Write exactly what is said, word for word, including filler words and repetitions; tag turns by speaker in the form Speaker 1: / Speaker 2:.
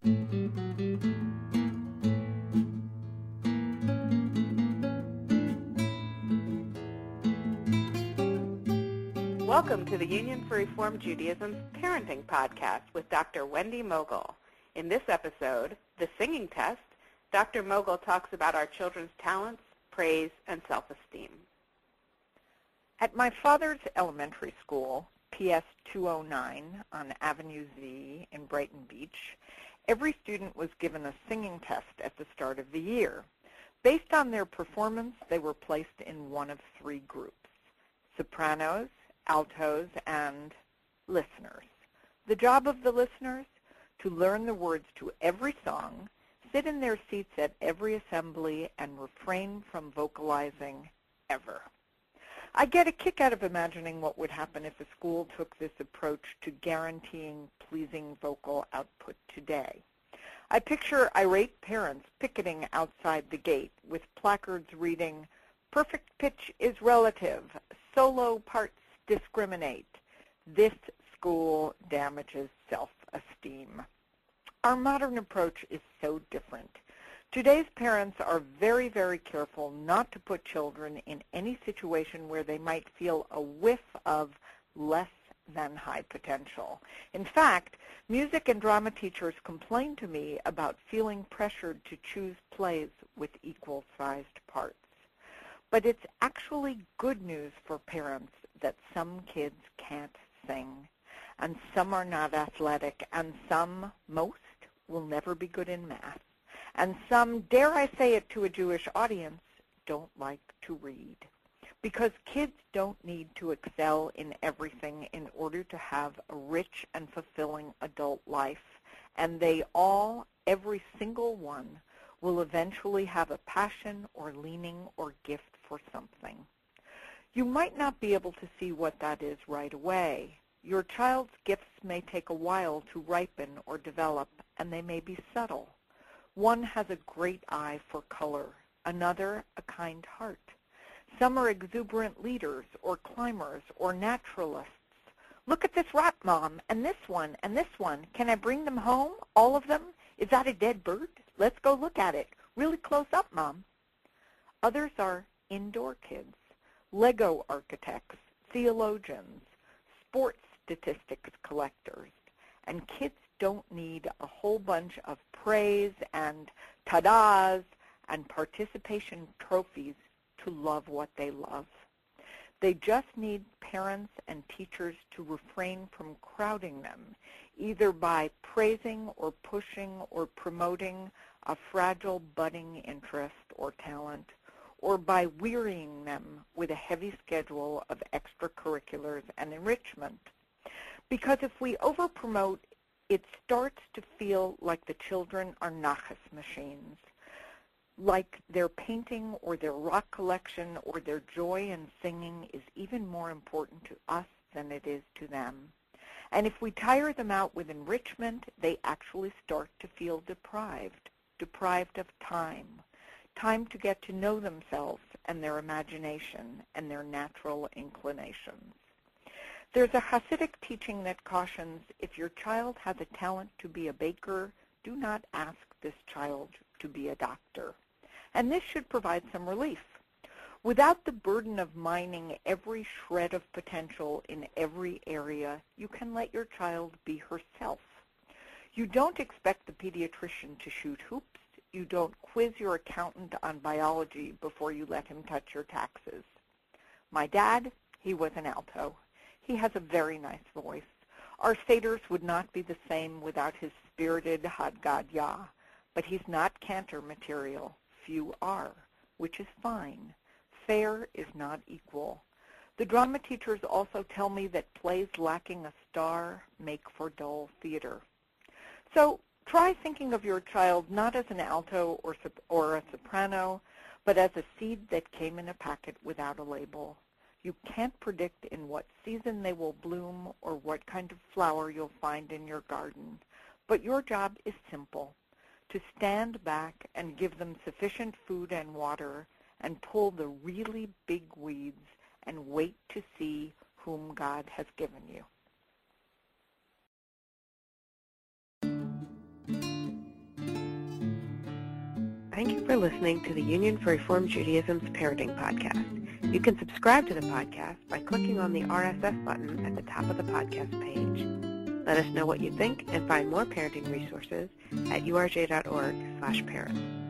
Speaker 1: Welcome to the Union for Reform Judaism's Parenting Podcast with Doctor Wendy Mogul. In this episode, The Singing Test, Doctor Mogul talks about our children's talents, praise, and self-esteem.
Speaker 2: At my father's elementary school, P S two oh nine on Avenue Z in Brighton Beach, every student was given a singing test at the start of the year. Based on their performance, they were placed in one of three groups: sopranos, altos, and listeners. The job of the listeners? To learn the words to every song, sit in their seats at every assembly, and refrain from vocalizing ever. I get a kick out of imagining what would happen if a school took this approach to guaranteeing pleasing vocal output today. I picture irate parents picketing outside the gate with placards reading, "Perfect pitch is relative, solo parts discriminate. This school damages self-esteem." Our modern approach is so different. Today's parents are very, very careful not to put children in any situation where they might feel a whiff of less than high potential. In fact, music and drama teachers complain to me about feeling pressured to choose plays with equal-sized parts. But it's actually good news for parents that some kids can't sing, and some are not athletic, and some, most, will never be good in math. And some, dare I say it to a Jewish audience, don't like to read. Because kids don't need to excel in everything in order to have a rich and fulfilling adult life. And they all, every single one, will eventually have a passion or leaning or gift for something. You might not be able to see what that is right away. Your child's gifts may take a while to ripen or develop, and they may be subtle. One has a great eye for color, another a kind heart. Some are exuberant leaders or climbers or naturalists. "Look at this rock, Mom, and this one, and this one. Can I bring them home, all of them? Is that a dead bird? Let's go look at it. Really close up, Mom." Others are indoor kids, Lego architects, theologians, sports statistics collectors, and kids don't need a whole bunch of praise and ta-das and participation trophies to love what they love. They just need parents and teachers to refrain from crowding them, either by praising or pushing or promoting a fragile budding interest or talent, or by wearying them with a heavy schedule of extracurriculars and enrichment. Because if we overpromote, it starts to feel like the children are nachas machines, like their painting or their rock collection or their joy in singing is even more important to us than it is to them. And if we tire them out with enrichment, they actually start to feel deprived, deprived of time, time to get to know themselves and their imagination and their natural inclinations. There's a Hasidic teaching that cautions, if your child has a talent to be a baker, do not ask this child to be a doctor. And this should provide some relief. Without the burden of mining every shred of potential in every area, you can let your child be herself. You don't expect the pediatrician to shoot hoops. You don't quiz your accountant on biology before you let him touch your taxes. My dad, he was an alto. He has a very nice voice. Our seders would not be the same without his spirited Hadgadya, but he's not cantor material. Few are, which is fine. Fair is not equal. The drama teachers also tell me that plays lacking a star make for dull theater. So try thinking of your child not as an alto or, or a soprano, but as a seed that came in a packet without a label. You can't predict in what season they will bloom or what kind of flower you'll find in your garden, but your job is simple, to stand back and give them sufficient food and water and pull the really big weeds and wait to see whom God has given you.
Speaker 1: Thank you for listening to the Union for Reform Judaism's Parenting Podcast. You can subscribe to the podcast by clicking on the R S S button at the top of the podcast page. Let us know what you think and find more parenting resources at u r j dot org slash parents.